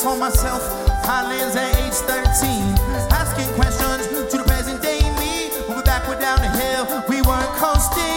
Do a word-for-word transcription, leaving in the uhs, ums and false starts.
for myself. Highlands at age thirteen, asking questions to the present day me. Moving backward down the hill, we weren't coasting.